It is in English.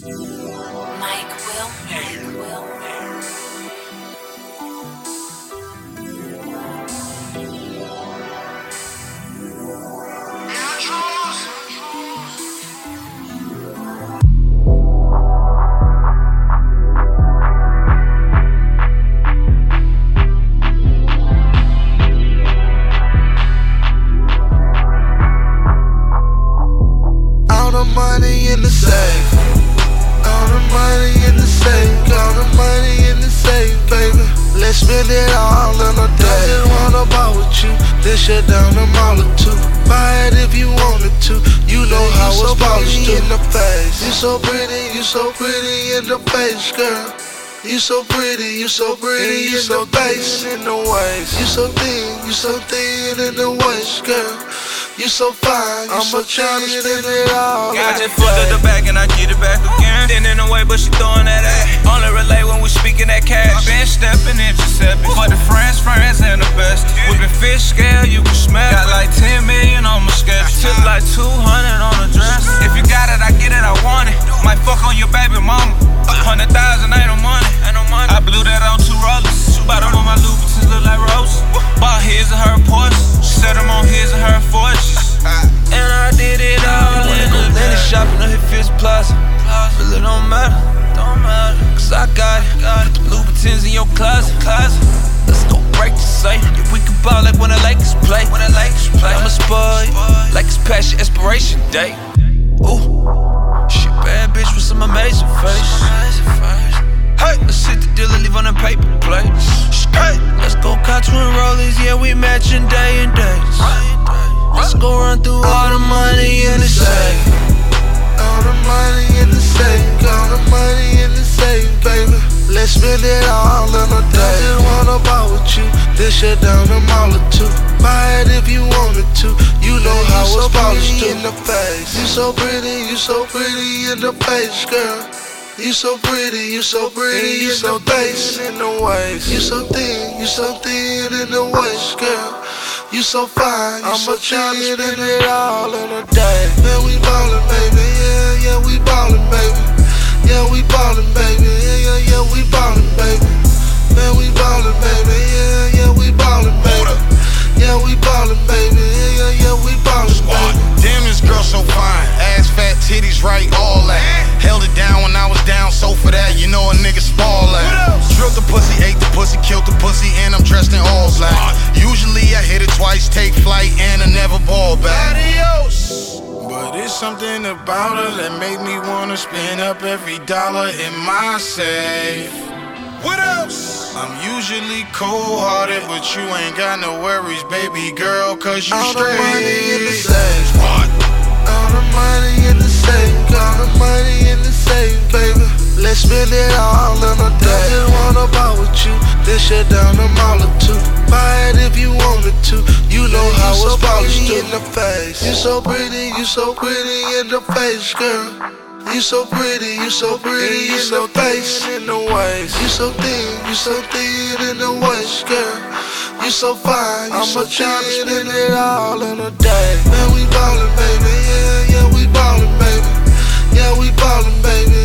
Mike Will. All the money in the safe. All the money in the safe. All the money in the safe, baby. Let's spend it all in a day. I just wanna ball with you, then shut down the mall or two. Buy it if you wanted to. You know how it's supposed to. In the face. You so pretty in the face, girl. You so pretty in the face, in the waist. You so thin in the waist, girl. You so fine, I'm so tryna spend it all. I just fucked up the bag and I get it back again. Then in the way, but she throwing that ass. Only relate when we speaking that cash. Been stepping in Giuseppe for the friends and the best. Whipping fish scale, you can smell. Got like 10 million on my sketch. Took like 200 on the dress. If you got it, I get it, I want it. Might fuck on your baby mama. 100,000 ain't no money. I blew that on 2 rollers. Bought them on my Louboutins, look like roses. Bought his and her Porsche. Set them on his and her fortunes. And I did it all in the Lenny shopping on his Fifth Plaza. Really don't matter, cause I got it. Put the Louboutins in your closet. Let's go break the safe. Yeah, we can ball like when the Lakers play. I'ma spoil you like it's past your expiration date. Ooh, she bad bitch with some amazing face. Hey, let's hit the deal and leave on the paper plate. Hey, let's go cop twin rollers, yeah, we matching day and days. Let's go run through all the money in the safe. All the money in the safe. All the money in the safe, baby. Let's spend it all in a day. I just wanna ball with you, then shut down the mall or two. Buy it if you wanted to. You know how it's supposed to. In the face. You so pretty in the face, girl. You so pretty in the face, in the waist. You so thin in the waist, girl. You so fine, I'm so tryna spend it all in a day. Man, we ballin', baby, yeah, we ballin', baby. Yeah, we ballin', baby, yeah, we ballin', baby. Man, we ballin', baby, yeah, we ballin', baby. Yeah, we ballin', baby, yeah, we ballin', baby. Damn, this girl so fine, ass fat, titties right, all that. Held it down when I was down, so for that, you know a nigga spoil that. Drilled the pussy, ate the pussy, killed the pussy, and I'm dressed in all black. Usually I hit it twice, take flight, and I never ball back. Adios. But it's something about her that make me wanna spend up every dollar in my safe. What else? I'm usually cold-hearted, but you ain't got no worries, baby girl, cause you all straight. The money in the safe. What? All the money in the safe. All the money in the safe, baby. Let's spend it all in a day. I just wanna ball with you, then shut down the mall or two. Buy it if you wanted to. You know how it's supposed to. In the face. You so pretty in the face, girl. You so pretty in the face, in the waist. You so thin in the waist, girl. You so fine, I'm so tryna spend it all in a day. Man, we ballin', baby, yeah, we ballin', baby. Yeah, we ballin', baby.